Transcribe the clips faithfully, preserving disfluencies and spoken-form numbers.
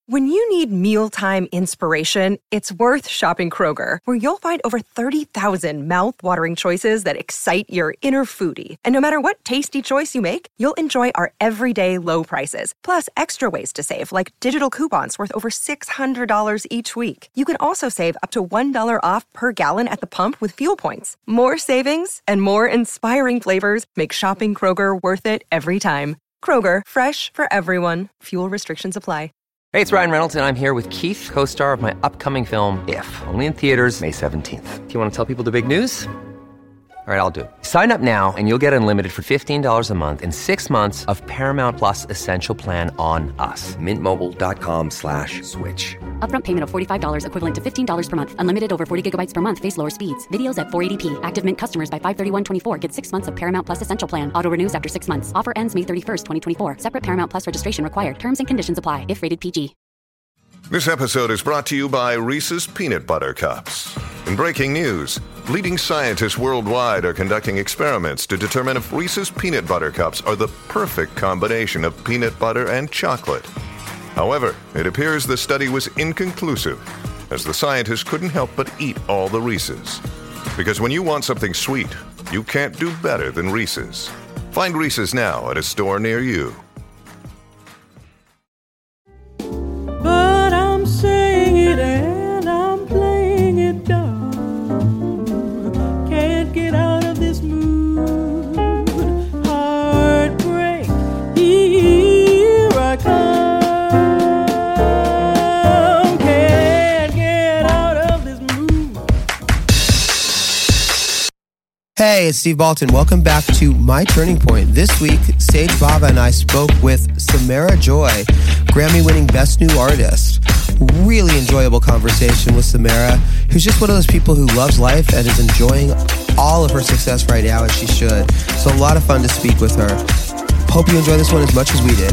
When you need mealtime inspiration, it's worth shopping Kroger, where you'll find over thirty thousand mouth-watering choices that excite your inner foodie. And no matter what tasty choice you make, you'll enjoy our everyday low prices, plus extra ways to save, like digital coupons worth over six hundred dollars each week. You can also save up to one dollar off per gallon at the pump with fuel points. More savings and more inspiring flavors make shopping Kroger worth it every time. Kroger, fresh for everyone. Fuel restrictions apply. Hey, it's Ryan Reynolds, and I'm here with Keith, co-star of my upcoming film, If, only in theaters May seventeenth. Do you want to tell people the big news? All right, I'll do it. Sign up now and you'll get unlimited for fifteen dollars a month and six months of Paramount Plus Essential Plan on us. Mint Mobile dot com slash switch. Upfront payment of forty-five dollars equivalent to fifteen dollars per month. Unlimited over forty gigabytes per month. Face lower speeds. Videos at four eighty p. Active Mint customers by five thirty-one twenty-four get six months of Paramount Plus Essential Plan. Auto renews after six months. Offer ends May thirty-first, twenty twenty-four. Separate Paramount Plus registration required. Terms and conditions apply if rated P G. This episode is brought to you by Reese's Peanut Butter Cups. In breaking news, leading scientists worldwide are conducting experiments to determine if Reese's Peanut Butter Cups are the perfect combination of peanut butter and chocolate. However, it appears the study was inconclusive, as the scientists couldn't help but eat all the Reese's. Because when you want something sweet, you can't do better than Reese's. Find Reese's now at a store near you. Saying it and I'm playing it down. Can't get out of this mood. Heartbreak, here I come. Can't get out of this mood. Hey, it's Steve Baltin. Welcome back to My Turning Point. This week, Sage Baba and I spoke with Samara Joy, Grammy-winning Best New Artist. Really enjoyable conversation with Samara, who's just one of those people who loves life and is enjoying all of her success right now, as she should. So a lot of fun to speak with her. Hope you enjoy this one as much as we did.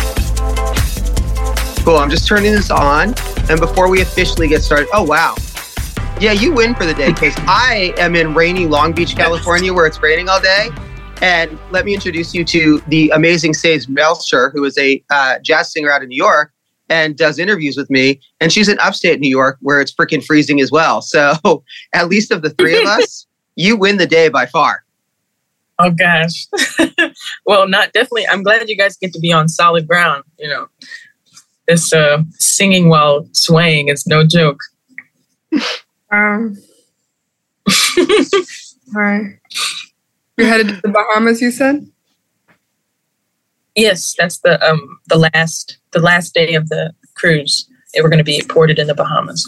Cool, I'm just turning this on, and before we officially get started, oh wow. Yeah, you win for the day, because I am in rainy Long Beach, California, where it's raining all day. And let me introduce you to the amazing Sage Melcher, who is a uh, jazz singer out of New York and does interviews with me. And she's in upstate New York, where it's freaking freezing as well. So at least of the three of us, you win the day by far. Oh, gosh. Well, not definitely. I'm glad you guys get to be on solid ground. You know, this uh, singing while swaying is no joke. Um, all right. You're headed to the Bahamas, you said? Yes, that's the um the last the last day of the cruise. They were going to be ported in the Bahamas.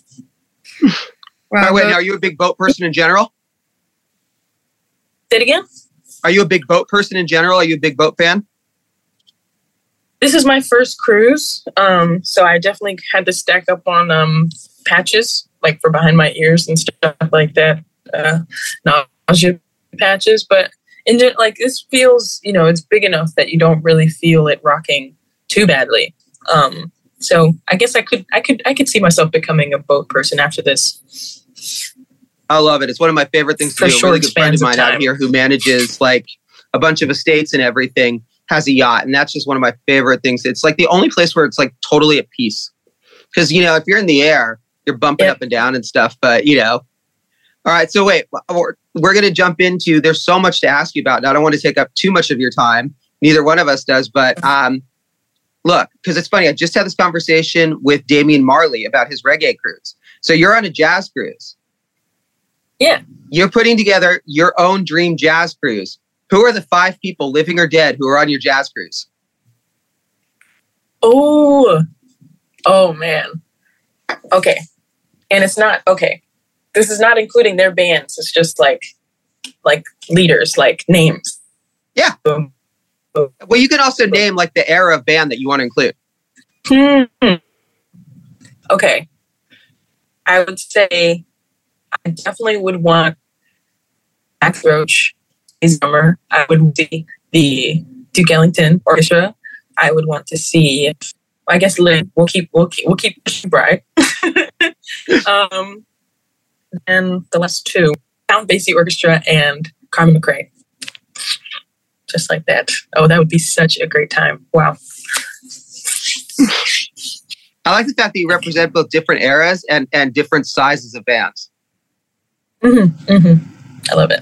Wow, wait, now, are you a big boat person in general? Say it again? Are you a big boat person in general? Are you a big boat fan? This is my first cruise, um, so I definitely had to stack up on um patches, like for behind my ears and stuff like that. Uh, nausea patches, but in gen- like this feels, you know, it's big enough that you don't really feel it rocking too badly. Um, so I guess I could, I could, I could see myself becoming a boat person after this. I love it. It's one of my favorite things to For do. A really good friend of of mine time. out here who manages like a bunch of estates and everything has a yacht, and that's just one of my favorite things. It's like the only place where it's like totally at peace, because you know if you're in the air, you're bumping Yep. up and down and stuff. But you know, all right. So wait, we're, we're going to jump into. There's so much to ask you about. And I don't want to take up too much of your time. Neither one of us does. But um, look, because it's funny. I just had this conversation with Damian Marley about his reggae cruise. So you're on a jazz cruise. Yeah. You're putting together your own dream jazz cruise. Who are the five people, living or dead, who are on your jazz cruise? Oh, oh man. Okay. And it's not, okay. This is not including their bands. It's just like, like leaders, like names. Yeah. Um, Well, you can also name like the era of band that you want to include. Hmm. Okay. I would say I definitely would want Max Roach, his drummer. I would see the Duke Ellington Orchestra. I would want to see, I guess, Lynn. We'll keep, we'll keep, we'll keep Bright. um, and the last two, Count Basie Orchestra and Carmen McRae. Just like that. Oh, that would be such a great time. Wow. I like the fact that you represent both different eras and, and different sizes of bands. Mm-hmm, mm-hmm. I love it.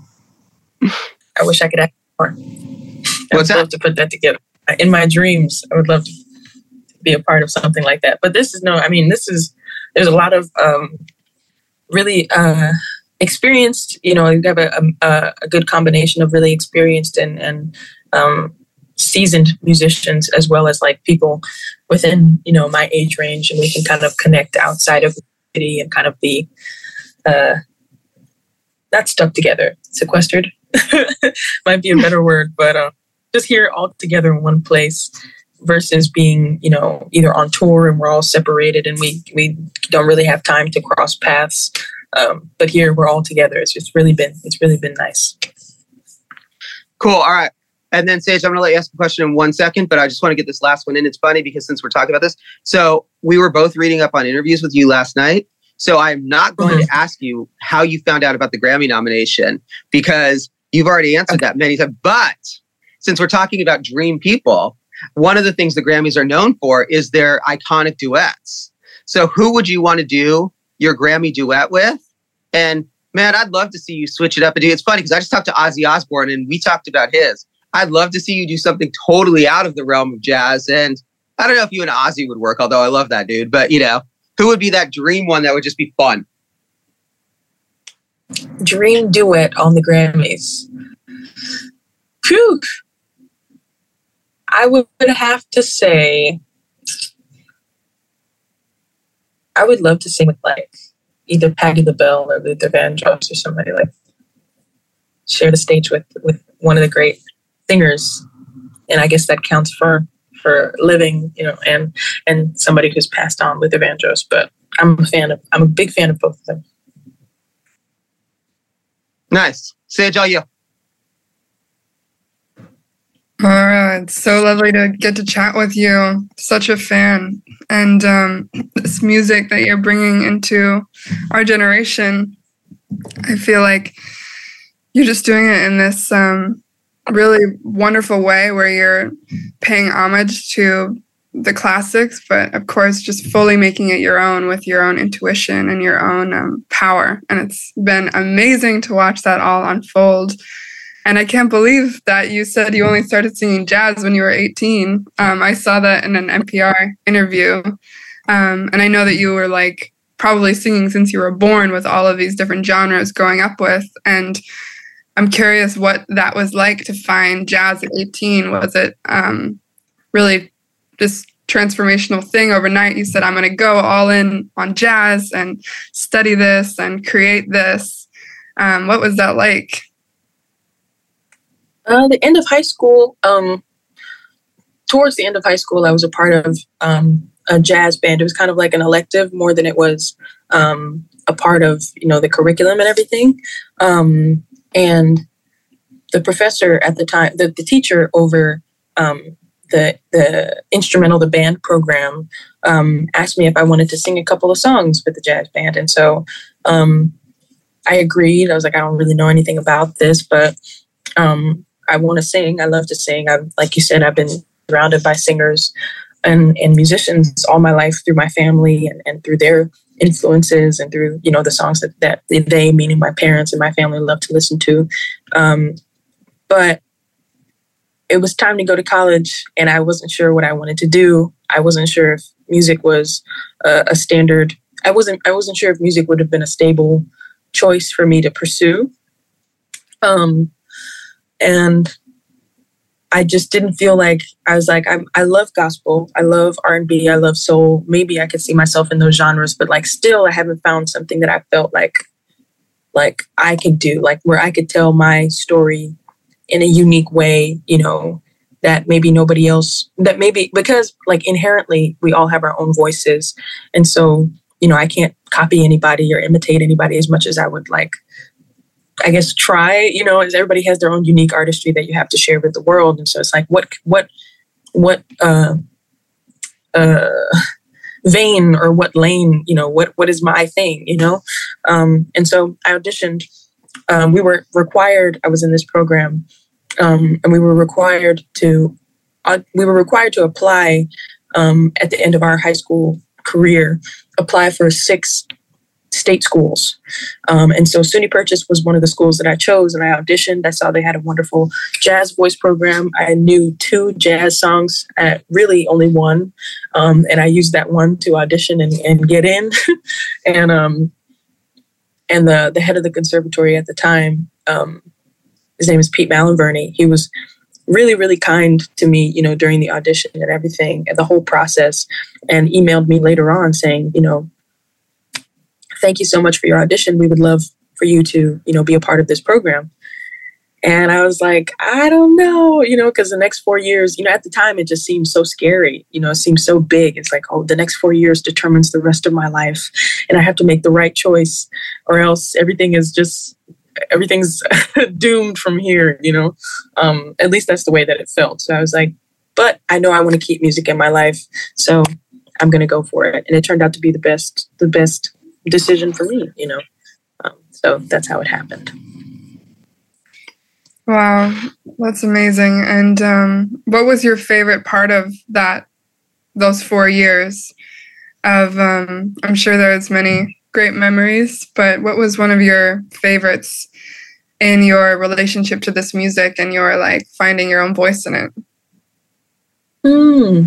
I wish I could act more. I What's would that? love to put that together. In my dreams, I would love to be a part of something like that. But this is no, I mean, this is, there's a lot of um, really uh, experienced, you know, you have a, a, a good combination of really experienced and, and um, seasoned musicians, as well as like people within, you know, my age range. And we can kind of connect outside of the city and kind of be uh, not stuck together, sequestered might be a better word, but uh, just here all together in one place versus being, you know, either on tour and we're all separated and we, we don't really have time to cross paths. Um, but here we're all together. It's just really been, it's really been nice. Cool. All right. And then Sage, I'm going to let you ask a question in one second, but I just want to get this last one in. It's funny because since we're talking about this, so we were both reading up on interviews with you last night. So I'm not going Mm-hmm. to ask you how you found out about the Grammy nomination because you've already answered that many times. But since we're talking about dream people, one of the things the Grammys are known for is their iconic duets. So who would you want to do your Grammy duet with? And man, I'd love to see you switch it up and do. It's funny because I just talked to Ozzy Osbourne and we talked about his. I'd love to see you do something totally out of the realm of jazz. And I don't know if you and Ozzy would work, although I love that dude. But, you know, who would be that dream one that would just be fun? Dream duet on the Grammys. Phew. I would have to say, I would love to sing with like either Patti LaBelle or Luther Vandross or somebody, like share the stage with, with one of the great singers. And I guess that counts for, for living, you know, and, and somebody who's passed on, Luther Vandross. But I'm a fan of, I'm a big fan of both of them. Nice. Sage, all you. All right. It's so lovely to get to chat with you. Such a fan. And um, this music that you're bringing into our generation, I feel like you're just doing it in this um, really wonderful way where you're paying homage to the classics, but of course, just fully making it your own with your own intuition and your own um, power. And it's been amazing to watch that all unfold. And I can't believe that you said you only started singing jazz when you were eighteen. Um, I saw that in an N P R interview. Um, and I know that you were like probably singing since you were born with all of these different genres growing up with. And I'm curious what that was like to find jazz at eighteen. Was it um, really this transformational thing overnight? You said, I'm going to go all in on jazz and study this and create this. Um, what was that like? Uh, the end of high school, um, towards the end of high school, I was a part of um, a jazz band. It was kind of like an elective more than it was um, a part of, you know, the curriculum and everything. Um, and the professor at the time, the, the teacher over um, the the instrumental, the band program, um, asked me if I wanted to sing a couple of songs with the jazz band. And so um, I agreed. I was like, I don't really know anything about this, but um, I want to sing. I love to sing. I, like you said, I've been surrounded by singers and, and musicians all my life through my family and, and through their influences and through, you know, the songs that, that they, meaning my parents and my family, love to listen to. Um, but it was time to go to college and I wasn't sure what I wanted to do. I wasn't sure if music was a, a standard. I wasn't, I wasn't sure if music would have been a stable choice for me to pursue. Um, And I just didn't feel like, I was like, I, I love gospel. I love R and B. I love soul. Maybe I could see myself in those genres, but like still I haven't found something that I felt like, like I could do, like where I could tell my story in a unique way, you know, that maybe nobody else, that maybe, because like inherently we all have our own voices. And so, you know, I can't copy anybody or imitate anybody as much as I would like, I guess, try, you know, as everybody has their own unique artistry that you have to share with the world. And so it's like, what, what, what, uh, uh, vein or what lane, you know, what, what is my thing, you know? Um, and so I auditioned, um, we were required, I was in this program, um, and we were required to, uh, we were required to apply, um, at the end of our high school career, apply for six state schools. Um, and so SUNY Purchase was one of the schools that I chose, and I auditioned. I saw they had a wonderful jazz voice program. I knew two jazz songs, at really only one. Um, and I used that one to audition and, and get in. and um, and the, the head of the conservatory at the time, um, his name is Pete Malinverni. He was really, really kind to me, you know, during the audition and everything, and the whole process, and emailed me later on saying, you know, thank you so much for your audition. We would love for you to, you know, be a part of this program. And I was like, I don't know, you know, because the next four years, you know, at the time, it just seemed so scary. You know, it seemed so big. It's like, oh, the next four years determines the rest of my life. And I have to make the right choice, or else everything is just, everything's doomed from here, you know. Um, at least that's the way that it felt. So I was like, but I know I want to keep music in my life. So I'm going to go for it. And it turned out to be the best, the best decision for me, you know. Um, so that's how it happened. Wow, that's amazing. And um, what was your favorite part of that, those four years of, um, I'm sure there's many great memories, but what was one of your favorites in your relationship to this music and your like finding your own voice in it? Hmm.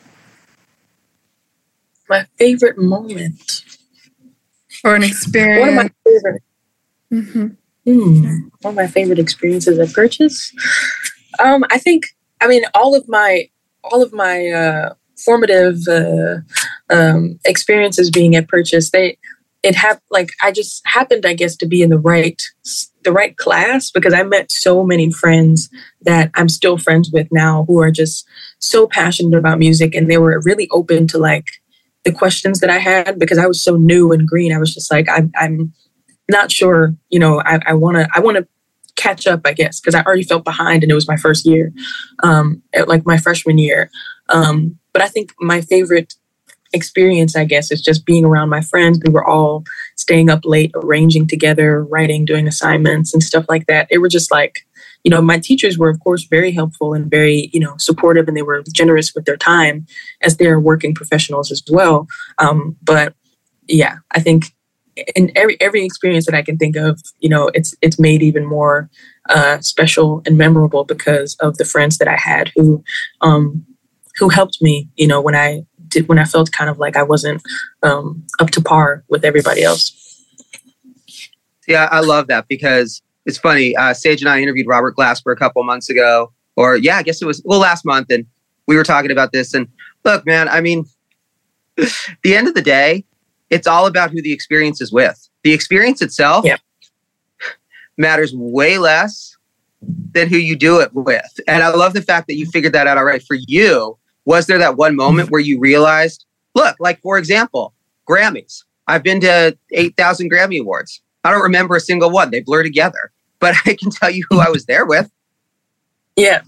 My favorite moment. Or an experience. One of my favorite. Mm-hmm. Hmm. One of my favorite experiences at Purchase. Um, I think. I mean, all of my all of my uh, formative uh, um, experiences being at Purchase, they it hap- like I just happened, I guess, to be in the right the right class, because I met so many friends that I'm still friends with now who are just so passionate about music, and they were really open to like the questions that I had, because I was so new and green. I was just like, I'm, I'm not sure, you know, I, I want to, I want to catch up, I guess, because I already felt behind and it was my first year, um, like my freshman year. Um, but I think my favorite experience, I guess, is just being around my friends. We were all staying up late, arranging together, writing, doing assignments and stuff like that. It were just like, you know, my teachers were, of course, very helpful and very, you know, supportive, and they were generous with their time as they're working professionals as well. Um, but yeah, I think in every every experience that I can think of, you know, it's it's made even more uh, special and memorable because of the friends that I had who um, who helped me, you know, when I did when I felt kind of like I wasn't um, up to par with everybody else. Yeah, I love that, because it's funny. Uh, Sage and I interviewed Robert Glasper a couple months ago, or yeah, I guess it was, well, last month. And we were talking about this. And look, man, I mean, the end of the day, it's all about who the experience is with. The experience itself yeah. matters way less than who you do it with. And I love the fact that you figured that out already. For you, was there that one moment where you realized, look, like, for example, Grammys. I've been to eight thousand Grammy Awards. I don't remember a single one. They blur together. But I can tell you who I was there with. Yeah.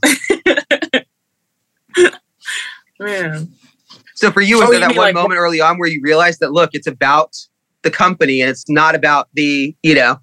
Man. So for you, was oh, there you that one like, moment early on where you realized that, look, it's about the company and it's not about the, you know?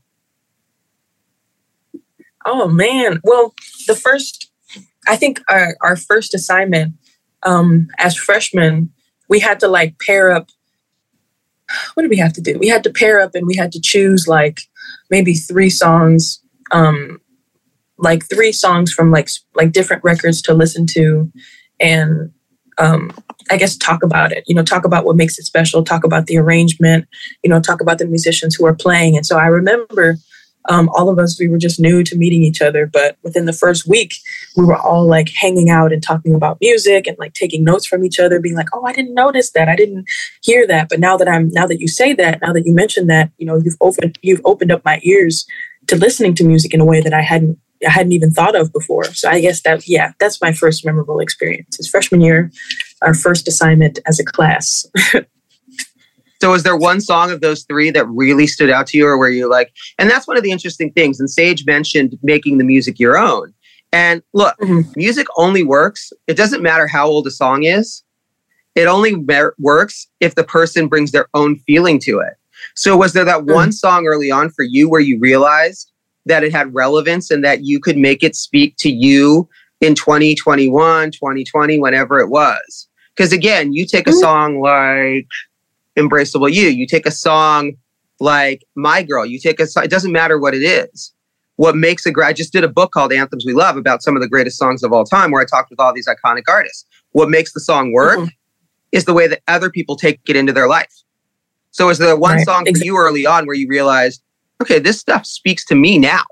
Oh, man. Well, the first, I think our, our first assignment um, as freshmen, we had to like pair up. What did we have to do? We had to pair up and we had to choose like maybe three songs, um, like three songs from like like different records to listen to, and um, I guess talk about it. You know, talk about what makes it special. Talk about the arrangement. You know, talk about the musicians who are playing. And so I remember um, all of us, we were just new to meeting each other, but within the first week, we were all like hanging out and talking about music and like taking notes from each other, being like, oh, I didn't notice that. I didn't hear that. But now that I'm, now that you say that, now that you mention that, you know, you've opened, you've opened up my ears to listening to music in a way that I hadn't, I hadn't even thought of before. So I guess that, yeah, that's my first memorable experience. It's freshman year, our first assignment as a class. So is there one song of those three that really stood out to you, or where you're like, and that's one of the interesting things. And Sage mentioned making the music your own. And look, mm-hmm. music only works. It doesn't matter how old a song is. It only mer- works if the person brings their own feeling to it. So was there that mm-hmm. one song early on for you where you realized that it had relevance and that you could make it speak to you in twenty twenty-one, twenty twenty, whenever it was? Because again, you take a song like Embraceable You, you take a song like My Girl, you take a song, it doesn't matter what it is. What makes a, I just did a book called Anthems We Love about some of the greatest songs of all time, where I talked with all these iconic artists. What makes the song work mm-hmm. is the way that other people take it into their life. So is there one right. song for exactly. you early on where you realized, okay, this stuff speaks to me now?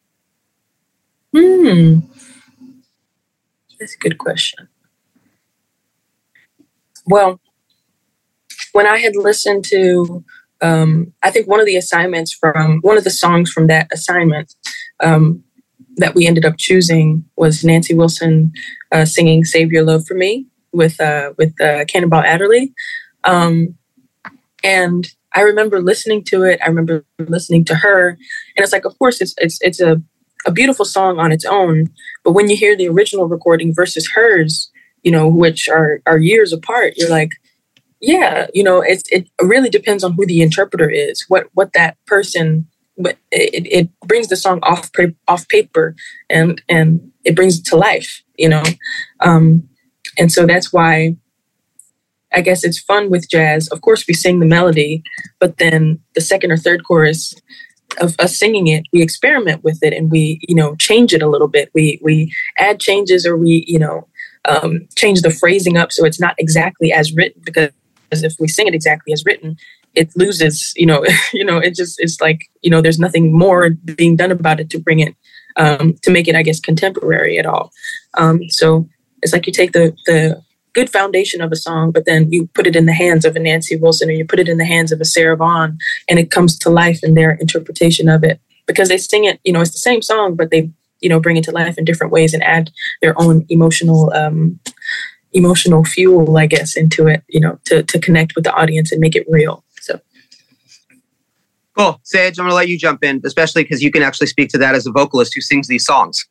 Hmm. That's a good question. Well, when I had listened to, um, I think one of the assignments from, one of the songs from that assignment um, that we ended up choosing was Nancy Wilson uh, singing Save Your Love for Me with uh, with uh, Cannonball Adderley. Um, and I remember listening to it. I remember listening to her. And it's like, of course, it's it's it's a, a beautiful song on its own. But when you hear the original recording versus hers, you know, which are, are years apart, you're like, yeah, you know, it's, it really depends on who the interpreter is, what what that person, but it, it brings the song off off paper and and it brings it to life, you know. Um, and so that's why I guess it's fun with jazz. Of course, we sing the melody, but then the second or third chorus of us singing it, we experiment with it and we, you know, change it a little bit. We we add changes or we, you know, um, change the phrasing up so it's not exactly as written, because if we sing it exactly as written, it loses, you know, you know, it just, it's like, you know, there's nothing more being done about it to bring it, um, to make it, I guess, contemporary at all. Um, so it's like you take the the good foundation of a song, but then you put it in the hands of a Nancy Wilson or you put it in the hands of a Sarah Vaughan, and it comes to life in their interpretation of it, because they sing it, you know, it's the same song, but they, you know, bring it to life in different ways and add their own emotional, um, emotional fuel, I guess, into it, you know, to, to connect with the audience and make it real. So. Cool. Sage, I'm going to let you jump in, especially because you can actually speak to that as a vocalist who sings these songs.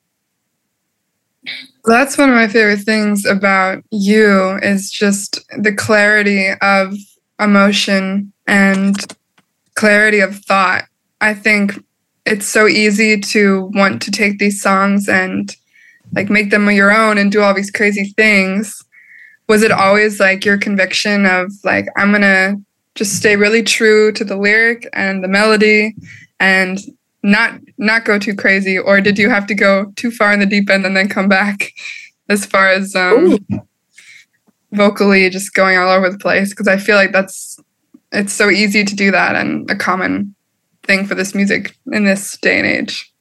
That's one of my favorite things about you is just the clarity of emotion and clarity of thought. I think it's so easy to want to take these songs and like make them your own and do all these crazy things. Was it always like your conviction of like, I'm going to just stay really true to the lyric and the melody and not not go too crazy? Or did you have to go too far in the deep end and then come back as far as um, vocally just going all over the place? Because I feel like that's, it's so easy to do that and a common thing for this music in this day and age.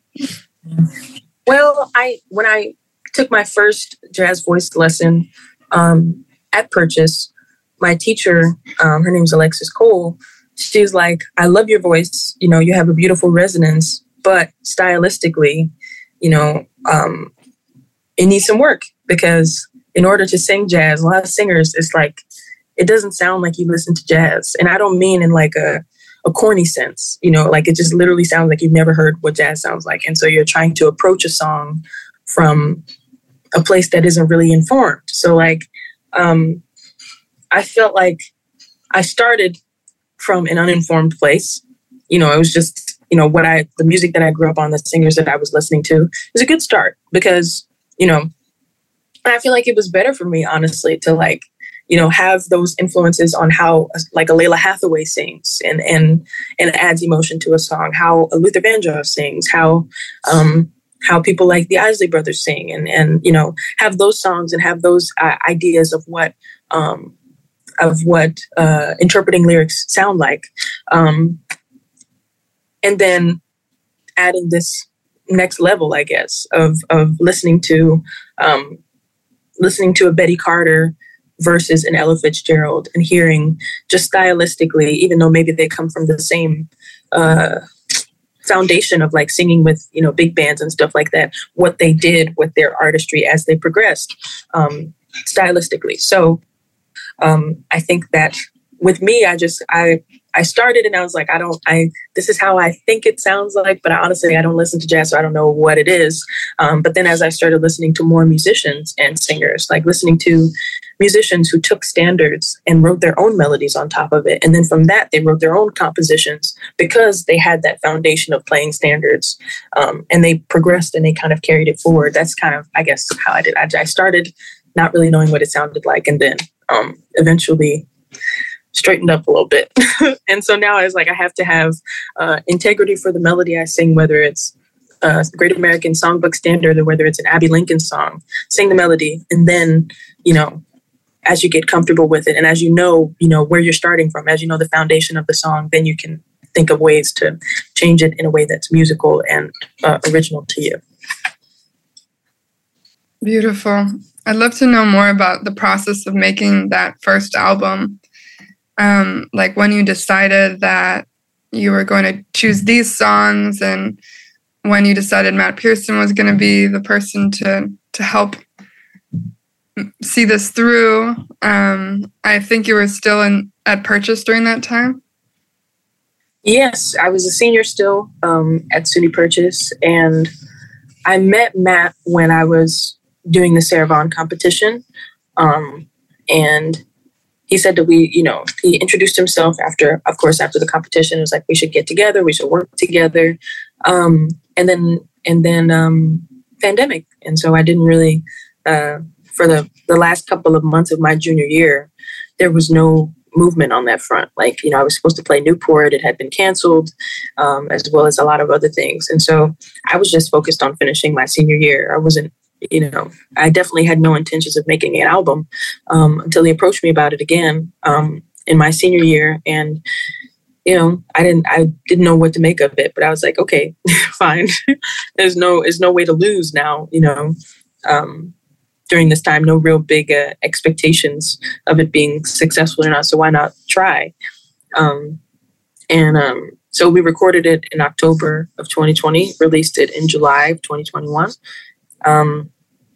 Well, I when I took my first jazz voice lesson um, at Purchase, my teacher, um, her name's Alexis Cole, she's like, I love your voice. You know, you have a beautiful resonance, but stylistically, you know, um, it needs some work, because in order to sing jazz, a lot of singers, it's like, it doesn't sound like you listen to jazz. And I don't mean in like a, a corny sense, you know, like it just literally sounds like you've never heard what jazz sounds like. And so you're trying to approach a song from a place that isn't really informed. So like, um, I felt like I started from an uninformed place. You know, it was just, you know, what I, the music that I grew up on, the singers that I was listening to, was a good start, because, you know, I feel like it was better for me, honestly, to like, you know, have those influences on how like a Layla Hathaway sings and, and, and adds emotion to a song, how a Luther Vandross sings, how, um, how people like the Isley Brothers sing, and, and, you know, have those songs and have those uh, ideas of what, um, of what uh, interpreting lyrics sound like. Um, and then adding this next level, I guess, of, of listening to, um, listening to a Betty Carter versus an Ella Fitzgerald, and hearing just stylistically, even though maybe they come from the same uh, foundation of like singing with, you know, big bands and stuff like that, what they did with their artistry as they progressed um, stylistically. So um, I think that with me, I just, I, I started and I was like, I don't, I, this is how I think it sounds like, but I honestly, I don't listen to jazz, so I don't know what it is. Um, but then as I started listening to more musicians and singers, like listening to musicians who took standards and wrote their own melodies on top of it. And then from that, they wrote their own compositions because they had that foundation of playing standards. Um, and they progressed and they kind of carried it forward. That's kind of, I guess, how I did. I, I started not really knowing what it sounded like, and then um, eventually straightened up a little bit. And so now it's like I have to have uh, integrity for the melody I sing, whether it's a Great American Songbook Standard or whether it's an Abbey Lincoln song. Sing the melody, and then, you know, as you get comfortable with it, and as you know, you know where you're starting from, as you know the foundation of the song, then you can think of ways to change it in a way that's musical and uh, original to you. Beautiful. I'd love to know more about the process of making that first album. Um, like when you decided that you were going to choose these songs, and when you decided Matt Pearson was going to be the person to to help see this through. Um, I think you were still in at Purchase during that time. Yes, I was a senior still um, at SUNY Purchase, and I met Matt when I was doing the Sarah Vaughan competition. Um, and he said that we, you know, he introduced himself after, of course, after the competition. It was like, we should get together, we should work together. Um, and then, and then um, pandemic. And so I didn't really, uh, for the, the last couple of months of my junior year, there was no movement on that front. Like, you know, I was supposed to play Newport. It had been canceled, um, as well as a lot of other things. And so I was just focused on finishing my senior year. I wasn't, you know, I definitely had no intentions of making an album um, until he approached me about it again um, in my senior year. And, you know, I didn't, I didn't know what to make of it, but I was like, okay, fine. There's no, there's no way to lose now, you know, um, during this time, no real big uh, expectations of it being successful or not. So why not try? Um, and um, so we recorded it in October of twenty twenty, released it in July of twenty twenty-one. Um,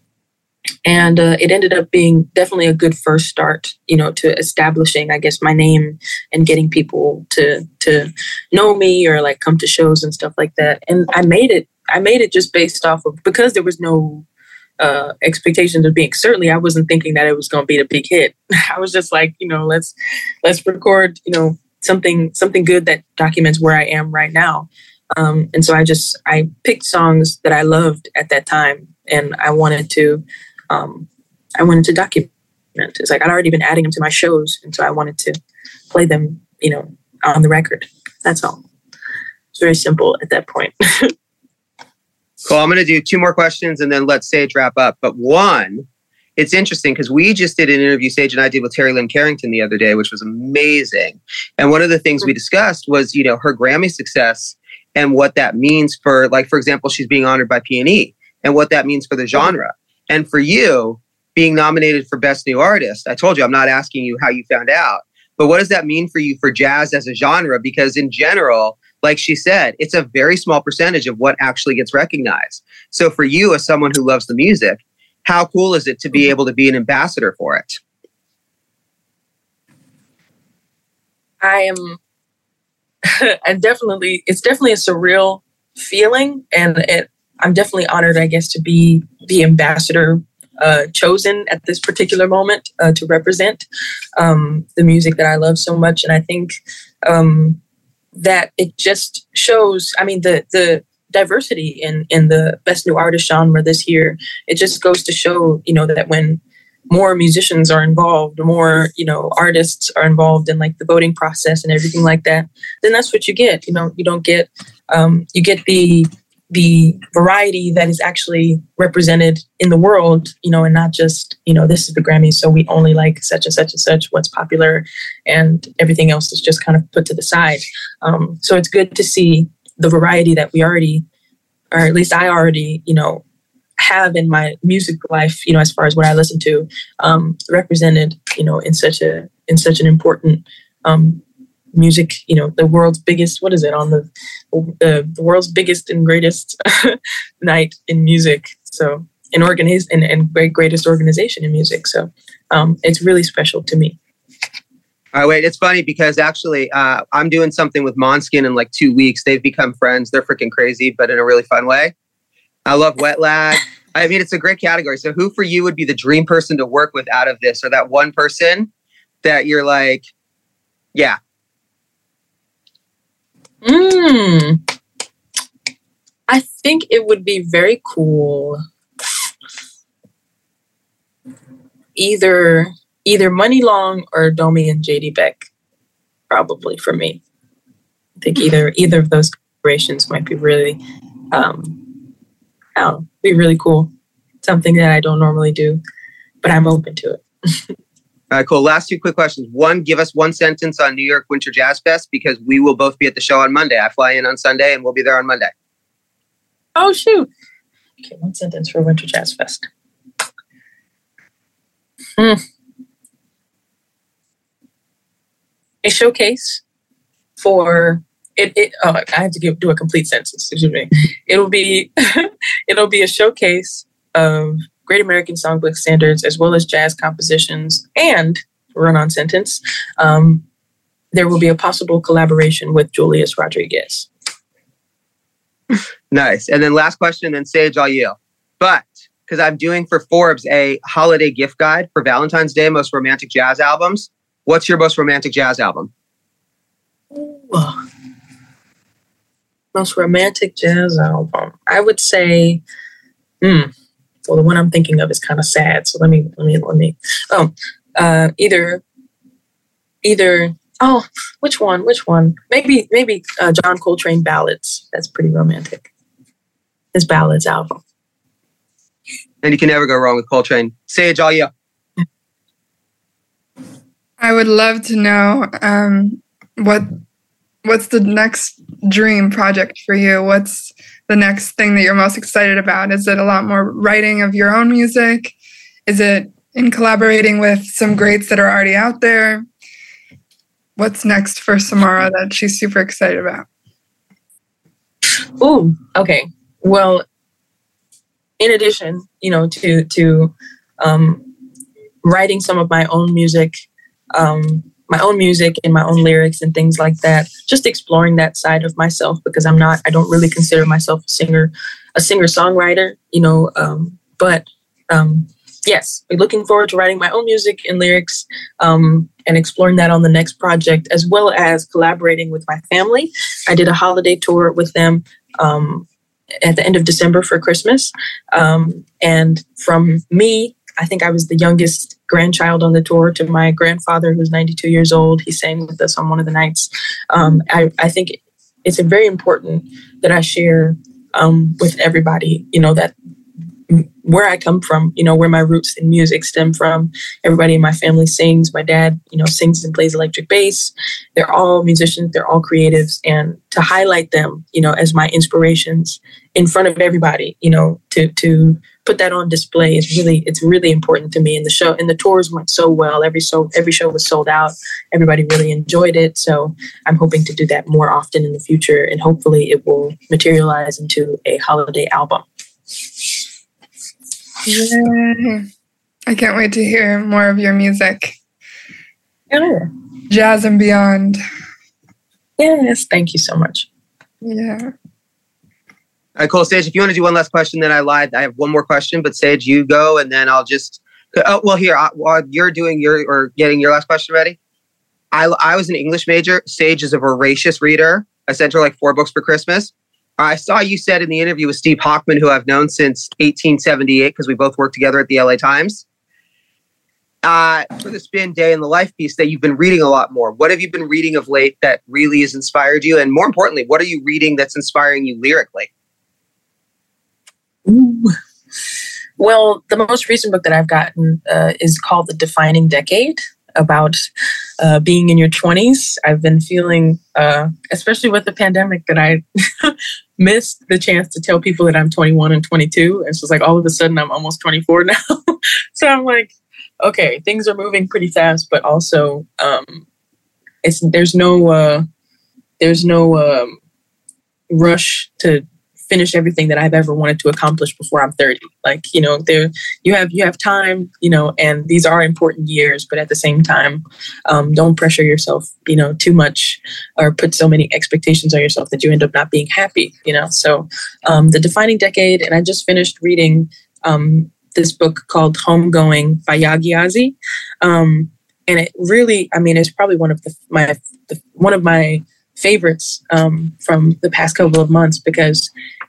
and uh, it ended up being definitely a good first start, you know, to establishing, I guess, my name and getting people to to know me or like come to shows and stuff like that. And I made it, I made it just based off of, because there was no uh, expectations of being, certainly I wasn't thinking that it was going to be a big hit. I was just like, you know, let's, let's record, you know, something, something good that documents where I am right now. Um, and so I just, I picked songs that I loved at that time, and I wanted to, um, I wanted to document. It's like I'd already been adding them to my shows, and so I wanted to play them, you know, on the record. That's all. It's very simple at that point. Cool. I'm going to do two more questions and then let Sage wrap up. But one, it's interesting because we just did an interview, Sage and I did, with Terry Lynn Carrington the other day, which was amazing. And one of the things we discussed was, you know, her Grammy success and what that means for, like, for example, she's being honored by P and E, and what that means for the genre. And for you, being nominated for Best New Artist, I told you, I'm not asking you how you found out, but what does that mean for you for jazz as a genre? Because in general, like she said, it's a very small percentage of what actually gets recognized. So for you, as someone who loves the music, how cool is it to be able to be an ambassador for it? I am, I definitely, it's definitely a surreal feeling. And it, I'm definitely honored, I guess, to be the ambassador uh, chosen at this particular moment uh, to represent um, the music that I love so much. And I think um, that it just shows, I mean, the the diversity in, in the Best New Artist genre this year, it just goes to show, you know, that when more musicians are involved, more, you know, artists are involved in like the voting process and everything like that, then that's what you get. You know, you don't get, um, you get the the variety that is actually represented in the world, you know, and not just, you know, this is the Grammys, so we only like such and such and such, what's popular, and everything else is just kind of put to the side. Um, so it's good to see the variety that we already, or at least I already, you know, have in my music life, you know, as far as what I listen to, um, represented, you know, in such a, in such an important, um, music, you know, the world's biggest, what is it on the, the, the world's biggest and greatest night in music. So an organiz- and, and great, greatest organization in music. So um, it's really special to me. All right, wait, it's funny because actually uh, I'm doing something with Måneskin in like two weeks. They've become friends. They're freaking crazy, but in a really fun way. I love Wet Lag. I mean, it's a great category. So who for you would be the dream person to work with out of this, or that one person that you're like, yeah. Mm, I think it would be very cool. either either Money Long or Domi and J D Beck, probably for me. I think either either of those collaborations might be really, um, I don't know, be really cool. Something that I don't normally do, but I'm open to it. All right, cool. Last two quick questions. One, give us one sentence on New York Winter Jazz Fest, because we will both be at the show on Monday. I fly in on Sunday and we'll be there on Monday. Oh, shoot. Okay, one sentence for Winter Jazz Fest. Hmm. A showcase for it. it oh, I have to give, do a complete sentence. Excuse me. It'll be it'll be a showcase of Great American Songbook standards as well as jazz compositions, and run-on sentence. Um, there will be a possible collaboration with Julius Rodriguez. Nice. And then last question, then Sage, I'll yield. But because I'm doing for Forbes a holiday gift guide for Valentine's Day, most romantic jazz albums. What's your most romantic jazz album? Ooh. Most romantic jazz album. I would say, hmm, well, the one I'm thinking of is kind of sad. So let me, let me, let me. Oh, uh, either, either. Oh, which one? Which one? Maybe, maybe uh, John Coltrane Ballads. That's pretty romantic. His Ballads album. And you can never go wrong with Coltrane. Sage, all you. I would love to know um, what what's the next dream project for you? What's the next thing that you're most excited about? Is it a lot more writing of your own music? Is it in collaborating with some greats that are already out there? What's next for Samara that she's super excited about? Ooh, okay. Well, in addition, you know, to to um, writing some of my own music, um, my own music and my own lyrics and things like that, just exploring that side of myself, because I'm not, I don't really consider myself a singer, a singer-songwriter, you know, um, but um, yes, looking forward to writing my own music and lyrics um, and exploring that on the next project, as well as collaborating with my family. I did a holiday tour with them um, at the end of December for Christmas. Um, and from me, I think I was the youngest grandchild on the tour, to my grandfather, who's ninety-two years old. He sang with us on one of the nights. Um, I, I think it's very important that I share um, with everybody, you know, that where I come from, you know, where my roots in music stem from. Everybody in my family sings. My dad, you know, sings and plays electric bass. They're all musicians. They're all creatives. And to highlight them, you know, as my inspirations in front of everybody, you know, to to put that on display is really, it's really important to me. And the show and the tours went so well. Every so every show was sold out. Everybody really enjoyed it. So I'm hoping to do that more often in the future, and hopefully it will materialize into a holiday album. Yay. I can't wait to hear more of your music. Yeah. Jazz and beyond. Yes, thank you so much. Yeah. All right, cool. Sage, if you want to do one last question, then I lied. I have one more question, but Sage, you go, and then I'll just... Oh, well, here, while you're doing your, or getting your last question ready, I, I was an English major. Sage is a voracious reader. I sent her like four books for Christmas. I saw you said in the interview with Steve Hockman, who I've known since eighteen seventy-eight, because we both worked together at the L A Times, uh, for the Spin Day and the Life piece, that you've been reading a lot more. What have you been reading of late that really has inspired you? And more importantly, what are you reading that's inspiring you lyrically? Ooh. Well, the most recent book that I've gotten uh, is called The Defining Decade, about uh, being in your twenties. I've been feeling, uh, especially with the pandemic, that I missed the chance to tell people that I'm twenty-one and twenty-two. It's just like all of a sudden I'm almost twenty-four now. So I'm like, okay, things are moving pretty fast, but also um, it's there's no uh, there's no um, rush to finish everything that I've ever wanted to accomplish before I'm thirty. Like, you know, there you have you have time, you know, and these are important years, but at the same time, um, don't pressure yourself, you know, too much, or put so many expectations on yourself that you end up not being happy, you know. So um, The Defining Decade, and I just finished reading um, this book called Homegoing by Yaa Gyasi. Um, and it really, I mean, it's probably one of the my the, one of my favorites um, from the past couple of months, because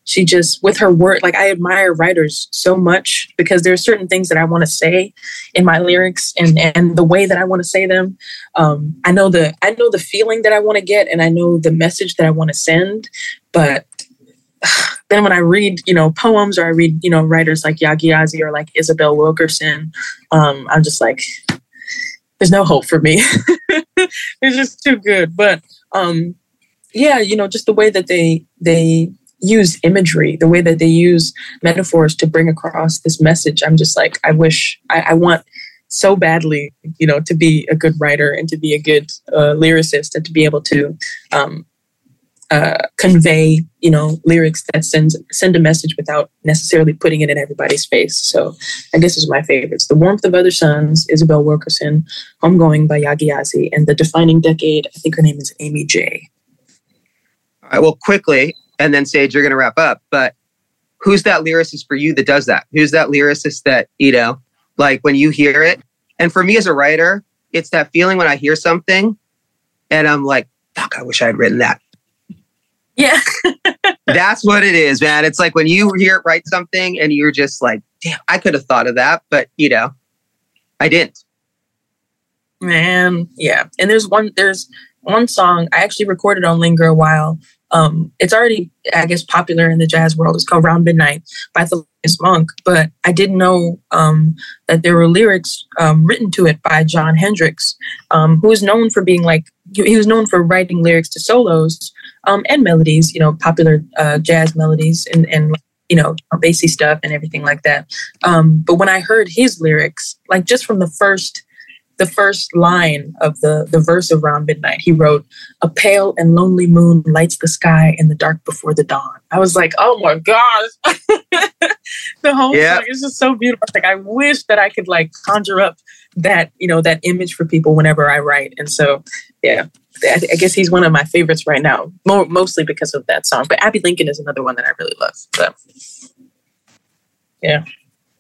she just, with her word, like I admire writers so much because there are certain things that I want to say in my lyrics and, and the way that I want to say them. Um, I know the, I know the feeling that I want to get and I know the message that I want to send, but then when I read, you know, poems or I read, you know, writers like Yaa Gyasi or like Isabel Wilkerson, um, I'm just like, there's no hope for me. It's just too good. But um, yeah, you know, just the way that they they use imagery, the way that they use metaphors to bring across this message. I'm just like, I wish, I, I want so badly, you know, to be a good writer and to be a good uh, lyricist and to be able to um, uh, convey, you know, lyrics that sends send a message without necessarily putting it in everybody's face. So I guess those are my favorites. The Warmth of Other Suns, Isabel Wilkerson, Homegoing by Yaa Gyasi, and The Defining Decade, I think her name is Amy J. All right, well, quickly, and then Sage, you're going to wrap up, but who's that lyricist for you that does that? Who's that lyricist that, you know, like when you hear it? And for me as a writer, it's that feeling when I hear something and I'm like, fuck, I wish I had written that. Yeah. That's what it is, man. It's like when you hear it write something and you're just like, damn, I could have thought of that, but you know, I didn't. Man, yeah. And there's one, there's one song I actually recorded on Linger a while. Um, it's already, I guess, popular in the jazz world. It's called Round Midnight by Thelonious Monk. But I didn't know um, that there were lyrics um, written to it by Jon Hendricks, um, who is known for being like, he was known for writing lyrics to solos um, and melodies, you know, popular uh, jazz melodies and, and, you know, bassy stuff and everything like that. Um, but when I heard his lyrics, like just from the first the first line of the, the verse of Round Midnight, he wrote, "A pale and lonely moon lights the sky in the dark before the dawn." I was like, oh my gosh. The whole yeah. song is just so beautiful. Like, I wish that I could like conjure up that, you know, that image for people whenever I write. And so, yeah, I, I guess he's one of my favorites right now, more, mostly because of that song. But Abby Lincoln is another one that I really love. So, yeah.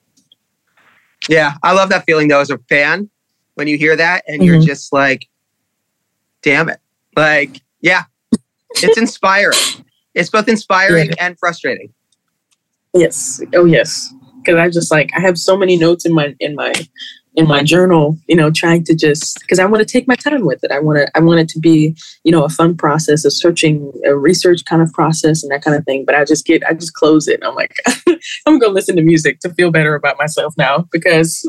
Yeah, I love that feeling though as a fan. When you hear that and mm-hmm. you're just like, damn it. Like, yeah, it's inspiring. It's both inspiring yeah. and frustrating. Yes. Oh, yes. Because I just like, I have so many notes in my, in my, in my journal, you know, trying to just, because I want to take my time with it. I want to, I want it to be, you know, a fun process, a searching, a research kind of process and that kind of thing. But I just get, I just close it. And I'm like, I'm going to listen to music to feel better about myself now because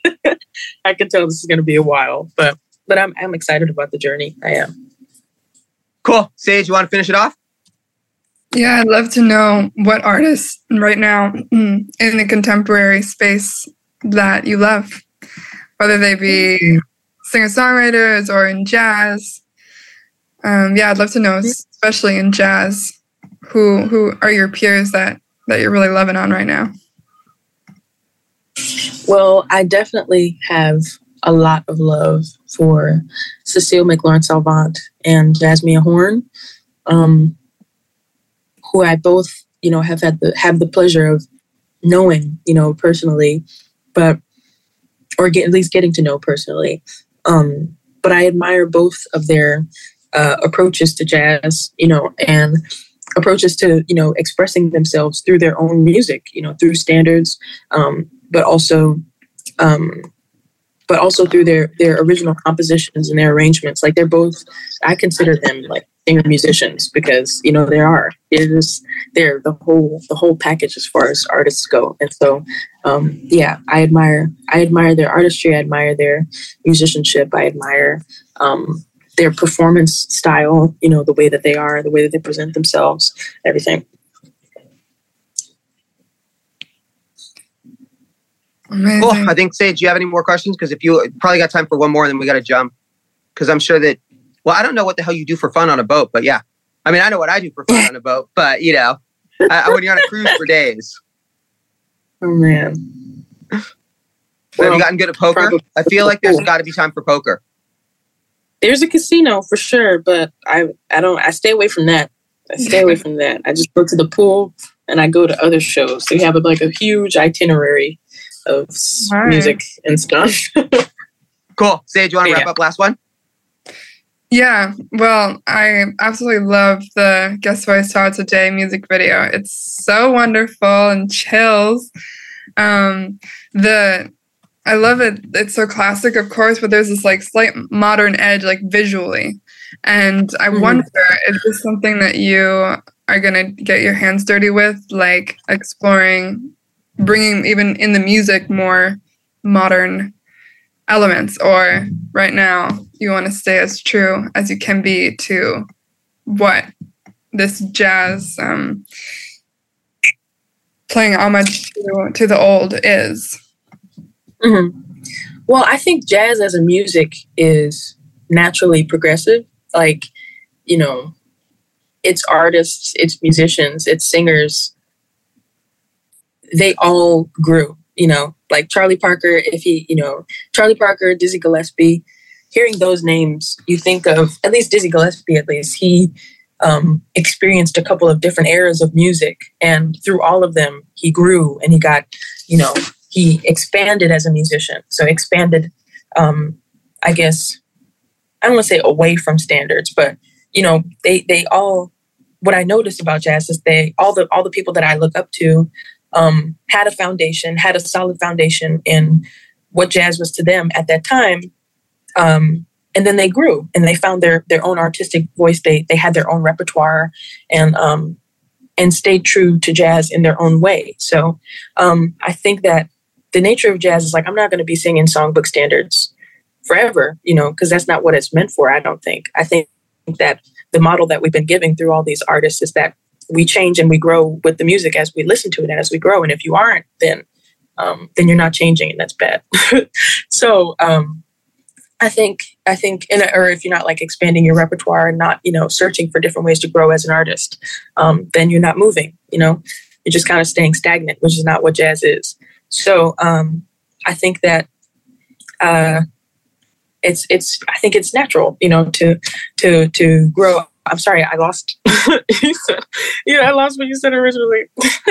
I can tell this is going to be a while, but, but I'm, I'm excited about the journey. I am. Cool. Sage, you want to finish it off? Yeah, I'd love to know what artists right now in the contemporary space that you love, whether they be singer-songwriters or in jazz. Um, yeah, I'd love to know, especially in jazz, who who are your peers that, that you're really loving on right now? Well, I definitely have a lot of love for Cecile McLaurin-Salvant and Jasmine Horn, um, who I both, you know, have had the have the pleasure of knowing, you know, personally, but or get, at least getting to know personally. Um, but I admire both of their uh, approaches to jazz, you know, and approaches to, you know, expressing themselves through their own music, you know, through standards, um, but also, um, but also through their their original compositions and their arrangements. Like they're both, I consider them like singer musicians because, you know, they are. It is they're the whole the whole package as far as artists go. And so, um, yeah, I admire I admire their artistry. I admire their musicianship. I admire um, their performance style. You know, the way that they are, the way that they present themselves, everything. Amazing. Cool. I think, Sage, do you have any more questions? Because if you probably got time for one more, and then we got to jump. Because I'm sure that, well, I don't know what the hell you do for fun on a boat, but yeah. I mean, I know what I do for fun on a boat, but, you know, I, when you're on a cruise for days. Oh, man. Well, have you gotten good at poker? Probably. I feel like there's got to be time for poker. There's a casino for sure, but I, I don't, I stay away from that. I stay away from that. I just go to the pool and I go to other shows. So we have like a huge itinerary of right. music and stuff. Cool. Sage, do you want to yeah. wrap up last one? Yeah, well, I absolutely love the Guess Who I Saw Today music video. It's so wonderful and chills. Um, the I love it. It's so classic, of course, but there's this like slight modern edge, like visually. And I mm-hmm. wonder, is this something that you are going to get your hands dirty with, like exploring, bringing even in the music more modern elements, or right now you want to stay as true as you can be to what this jazz um, playing homage to, to the old is? Mm-hmm. Well, I think jazz as a music is naturally progressive. Like, you know, its artists, its musicians, its singers, they all grew, you know, like Charlie Parker, if he, you know, Charlie Parker, Dizzy Gillespie, hearing those names, you think of, at least Dizzy Gillespie, at least, he um, experienced a couple of different eras of music. And through all of them, he grew and he got, you know, he expanded as a musician. So expanded, um, I guess, I don't want to say away from standards, but, you know, they, they all, what I noticed about jazz is they, all the, all the people that I look up to, um, had a foundation, had a solid foundation in what jazz was to them at that time. Um, and then they grew and they found their, their own artistic voice. They, they had their own repertoire and, um, and stayed true to jazz in their own way. So, um, I think that the nature of jazz is like, I'm not going to be singing songbook standards forever, you know, because that's not what it's meant for, I don't think. I think that the model that we've been giving through all these artists is that we change and we grow with the music as we listen to it and as we grow. And if you aren't, then um, then you're not changing, and that's bad. so um, I think, I think, in a, or if you're not like expanding your repertoire and not, you know, searching for different ways to grow as an artist, um, then you're not moving, you know, you're just kind of staying stagnant, which is not what jazz is. So um, I think that uh, it's it's I think it's natural, you know, to to to grow. I'm sorry, I lost. you said, yeah, I lost what you said originally.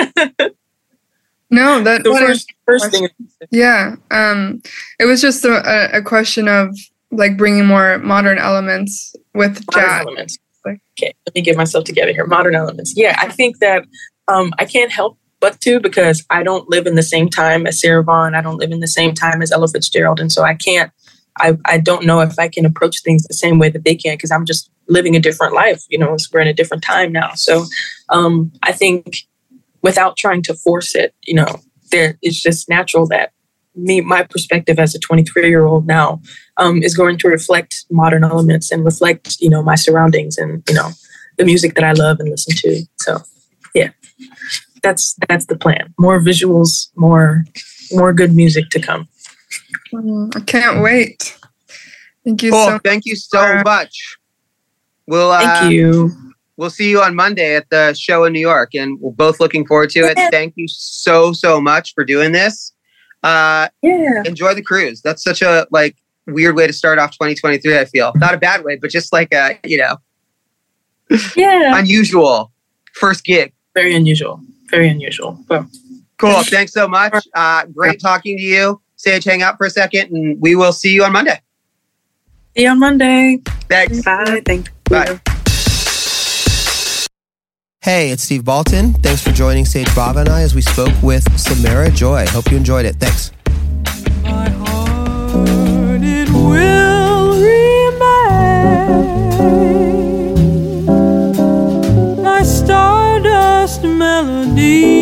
no, that the first first thing. Yeah, um, it was just a, a question of like bringing more modern elements with modern jazz. Elements. Okay, let me get myself together here. Modern elements. Yeah, I think that um, I can't help but to, because I don't live in the same time as Sarah Vaughan. I don't live in the same time as Ella Fitzgerald. And so I can't, I, I don't know if I can approach things the same way that they can, because I'm just living a different life. You know, we're in a different time now. So um, I think without trying to force it, you know, there it's just natural that me, my perspective as a twenty-three year old now um, is going to reflect modern elements and reflect, you know, my surroundings and, you know, the music that I love and listen to. So, yeah. That's that's the plan. More visuals, more more good music to come. Mm, I can't wait. Thank you cool. so Thank you so much. We'll uh, thank you. We'll see you on Monday at the show in New York, and we're both looking forward to it. Yeah. Thank you so so much for doing this. Uh, yeah. Enjoy the cruise. That's such a like weird way to start off twenty twenty-three. I feel not a bad way, but just like a you know, yeah, unusual first gig. Very unusual. Very unusual. Well, cool. Thanks so much. Uh, great talking to you. Sage, hang out for a second, and we will see you on Monday. See you on Monday. Thanks. Bye. Thank you. Bye. Hey, it's Steve Baltin. Thanks for joining Sage Bava and I as we spoke with Samara Joy. Hope you enjoyed it. Thanks. My heart, it will remain my stardust melody.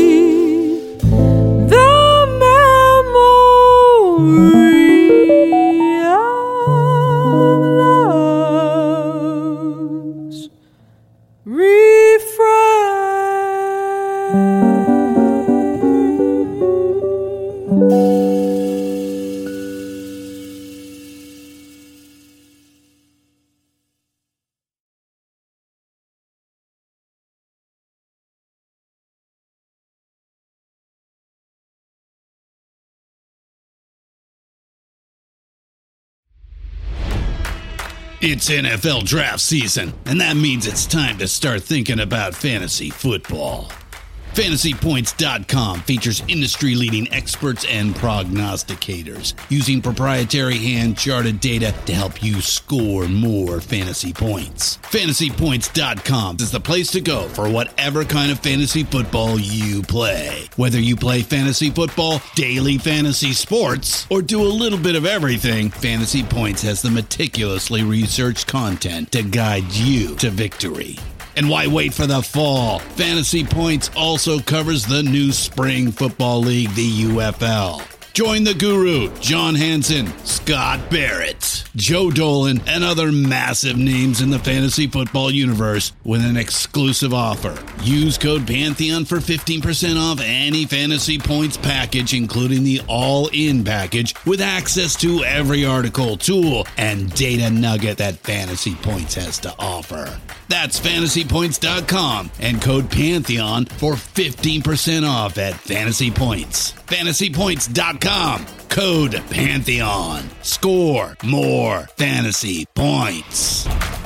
It's N F L draft season, and that means it's time to start thinking about fantasy football. Fantasy Points dot com features industry-leading experts and prognosticators using proprietary hand-charted data to help you score more fantasy points. Fantasy Points dot com is the place to go for whatever kind of fantasy football you play. Whether you play fantasy football, daily fantasy sports, or do a little bit of everything, Fantasy Points has the meticulously researched content to guide you to victory. And why wait for the fall? Fantasy Points also covers the new spring football league, the U F L. Join the guru, John Hansen, Scott Barrett, Joe Dolan, and other massive names in the fantasy football universe with an exclusive offer. Use code Pantheon for fifteen percent off any Fantasy Points package, including the all-in package, with access to every article, tool, and data nugget that Fantasy Points has to offer. That's Fantasy Points dot com and code Pantheon for fifteen percent off at Fantasy Points. Fantasy Points dot com, code Pantheon. Score more fantasy points.